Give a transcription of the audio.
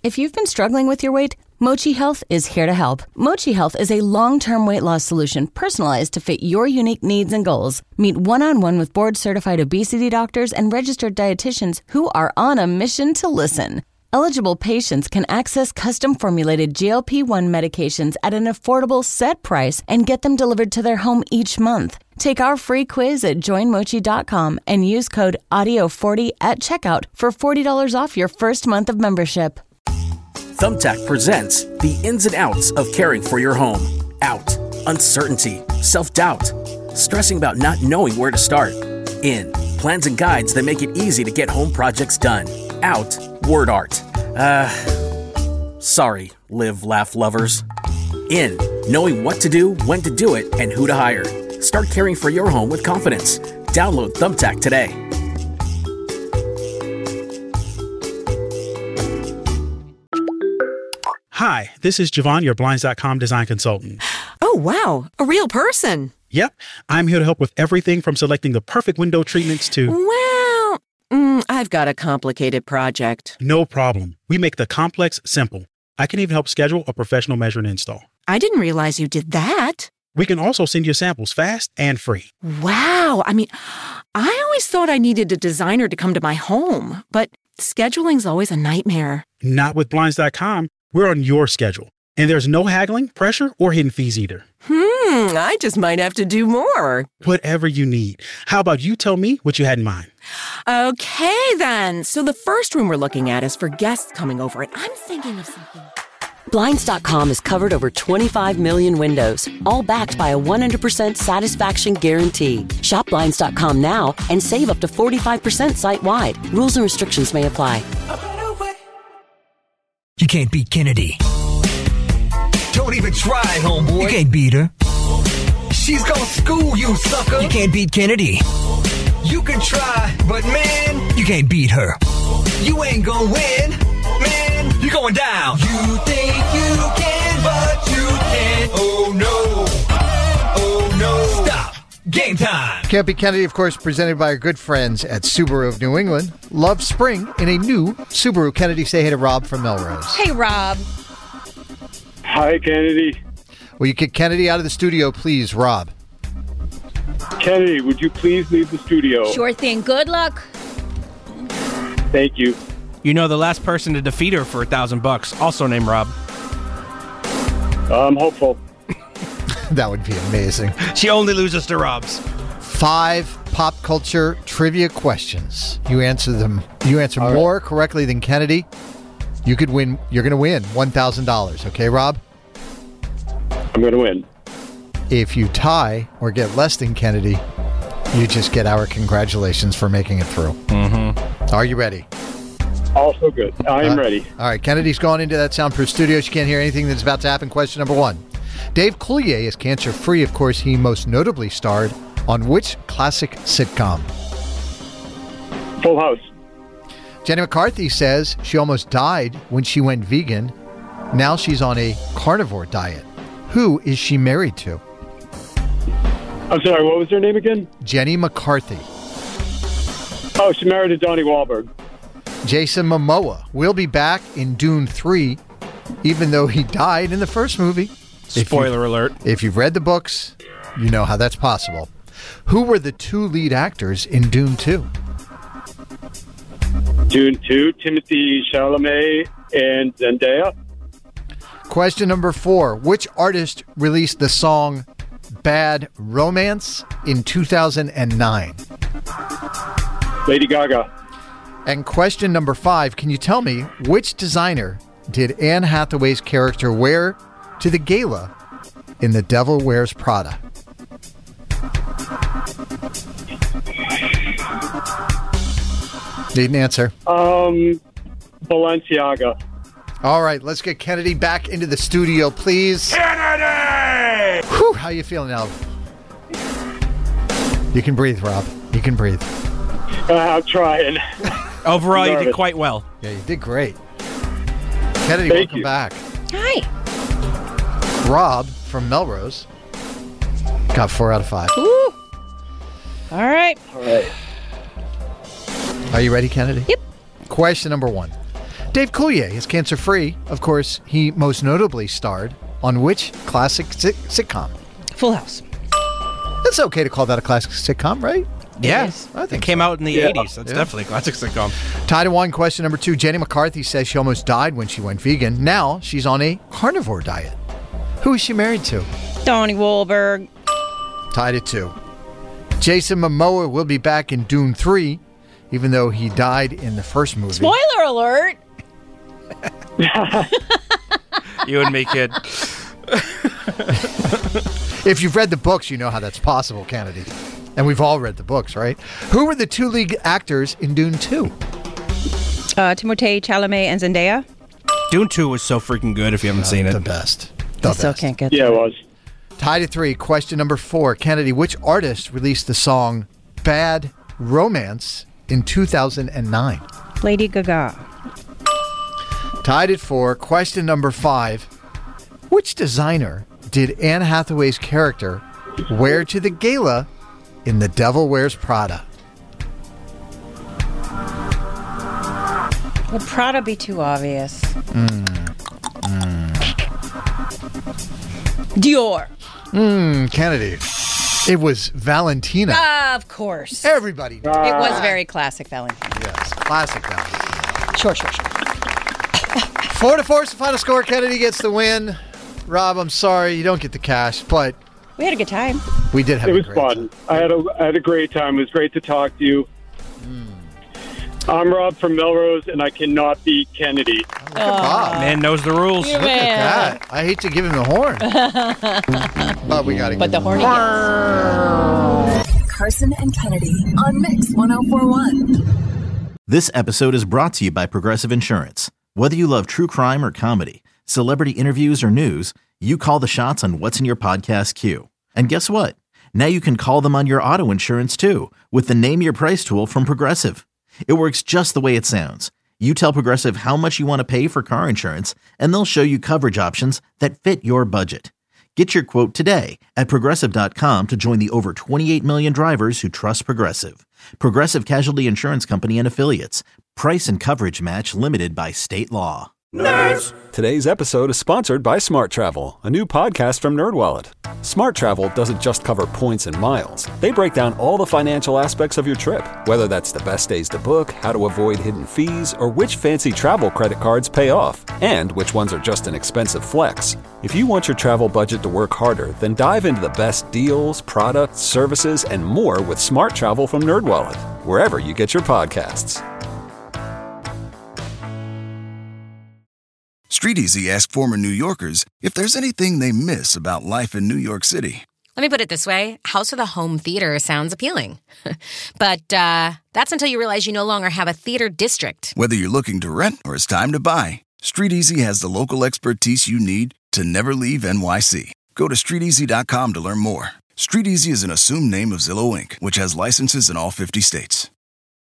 If you've been struggling with your weight, Mochi Health is here to help. Mochi Health is a long-term weight loss solution personalized to fit your unique needs and goals. Meet one-on-one with board-certified obesity doctors and registered dietitians who are on a mission to listen. Eligible patients can access custom-formulated GLP-1 medications at an affordable set price and get them delivered to their home each month. Take our free quiz at joinmochi.com and use code AUDIO40 at checkout for $40 off your first month of membership. Thumbtack presents the ins and outs of caring for your home. Out, uncertainty, self-doubt, stressing about not knowing where to start. In, plans and guides that make it easy to get home projects done. Out, word art. Sorry, live, laugh lovers. In, knowing what to do, when to do it, and who to hire. Start caring for your home with confidence. Download Thumbtack today. Hi, this is Javon, your Blinds.com design consultant. Oh, wow. A real person. Yep. I'm here to help with everything from selecting the perfect window treatments to... Well, I've got a complicated project. No problem. We make the complex simple. I can even help schedule a professional measure and install. I didn't realize you did that. We can also send you samples fast and free. Wow. I always thought I needed a designer to come to my home, but scheduling's always a nightmare. Not with Blinds.com. We're on your schedule. And there's no haggling, pressure, or hidden fees either. I just might have to do more. Whatever you need. How about you tell me what you had in mind? Okay, then. So the first room we're looking at is for guests coming over, and I'm thinking of something. Blinds.com has covered over 25 million windows, all backed by a 100% satisfaction guarantee. Shop Blinds.com now and save up to 45% site-wide. Rules and restrictions may apply. You can't beat Kennedy. Don't even try, homeboy. You can't beat her. She's gonna school you, sucker. You can't beat Kennedy. You can try, but man, you can't beat her. You ain't gonna win, man. You're going down. You think you can, but you can't. Oh no. Oh no. Stop. Game time. Can't Beat Kennedy, of course, presented by our good friends at Subaru of New England. Love spring in a new Subaru. Kennedy, say hey to Rob from Melrose. Hey, Rob. Hi, Kennedy. Will you kick Kennedy out of the studio, please, Rob? Kennedy, would you please leave the studio? Sure thing. Good luck. Thank you. You know the last person to defeat her for $1,000, also named Rob. I'm hopeful. That would be amazing. She only loses to Robs. 5 pop culture trivia questions. You answer them. You answer more correctly than Kennedy. You could win. You're going to win $1,000. Okay, Rob? I'm going to win. If you tie or get less than Kennedy, you just get our congratulations for making it through. Mm-hmm. Are you ready? Also good. I am ready. All right. Kennedy's gone into that soundproof studio. She can't hear anything that's about to happen. Question number 1. Dave Coulier is cancer-free. Of course, he most notably starred on which classic sitcom? Full House. Jenny McCarthy says she almost died when she went vegan. Now she's on a carnivore diet. Who is she married to? I'm sorry, what was her name again? Jenny McCarthy. Oh, she married to Donnie Wahlberg. Jason Momoa will be back in Dune 3, even though he died in the first movie. Spoiler alert. If you've read the books, you know how that's possible. Who were the 2 lead actors in Dune 2? Dune 2, Timothée Chalamet and Zendaya. Question number 4. Which artist released the song Bad Romance in 2009? Lady Gaga. And question number 5. Can you tell me which designer did Anne Hathaway's character wear to the gala in The Devil Wears Prada? Need an answer. Balenciaga. All right, let's get Kennedy back into the studio, please. Kennedy! Whew, how you feeling now? You can breathe, Rob. You can breathe. I'm trying. Overall, you did quite well. Yeah, you did great. Kennedy, welcome back. Hi. Rob from Melrose got 4 out of 5. Ooh. All right. Are you ready, Kennedy? Yep. Question number 1. Dave Coulier is cancer-free. Of course, he most notably starred on which classic sitcom? Full House. It's okay to call that a classic sitcom, right? Yes. I think it came so. out in the 80s. That's definitely a classic sitcom. Tied at 1, question number 2. Jenny McCarthy says she almost died when she went vegan. Now she's on a carnivore diet. Who is she married to? Donnie Wahlberg. Tied at 2. Jason Momoa will be back in Dune 3, even though he died in the first movie. Spoiler alert! You and me, kid. If you've read the books, you know how that's possible, Kennedy. And we've all read the books, right? Who were the 2 lead actors in Dune 2? Timothée Chalamet and Zendaya. Dune 2 was so freaking good if you haven't seen it. The best. I still can't get Yeah, it was. Tied at 3, question number 4. Kennedy, which artist released the song Bad Romance in 2009? Lady Gaga. Tied at 4, question number 5. Which designer did Anne Hathaway's character wear to the gala in The Devil Wears Prada? Would Prada be too obvious? Dior. Kennedy. It was Valentina. Of course. Everybody knows. It was very classic Valentine. Yes, classic Valentina. Sure. 4-4 is the final score. Kennedy gets the win. Rob, I'm sorry you don't get the cash, but We had a good time. we did have It a was great fun. time. I had a great time. It was great to talk to you. I'm Rob from Melrose, and I cannot beat Kennedy. Bob. Man knows the rules. You Look at that. I hate to give him the horn. But we got to But the horny Carson and Kennedy on Mix 104.1. This episode is brought to you by Progressive Insurance. Whether you love true crime or comedy, celebrity interviews or news, you call the shots on what's in your podcast queue. And guess what? Now you can call them on your auto insurance too with the Name Your Price tool from Progressive. It works just the way it sounds. You tell Progressive how much you want to pay for car insurance, and they'll show you coverage options that fit your budget. Get your quote today at Progressive.com to join the over 28 million drivers who trust Progressive. Progressive Casualty Insurance Company and Affiliates. Price and coverage match limited by state law. Nerds! Today's episode is sponsored by Smart Travel, a new podcast from NerdWallet. Smart Travel doesn't just cover points and miles. They break down all the financial aspects of your trip, whether that's the best days to book, how to avoid hidden fees, or which fancy travel credit cards pay off, and which ones are just an expensive flex. If you want your travel budget to work harder, then dive into the best deals, products, services, and more with Smart Travel from NerdWallet, wherever you get your podcasts. StreetEasy asked former New Yorkers if there's anything they miss about life in New York City. Let me put it this way. House with a home theater sounds appealing. But that's until you realize you no longer have a theater district. Whether you're looking to rent or it's time to buy, StreetEasy has the local expertise you need to never leave NYC. Go to StreetEasy.com to learn more. StreetEasy is an assumed name of Zillow Inc., which has licenses in all 50 states.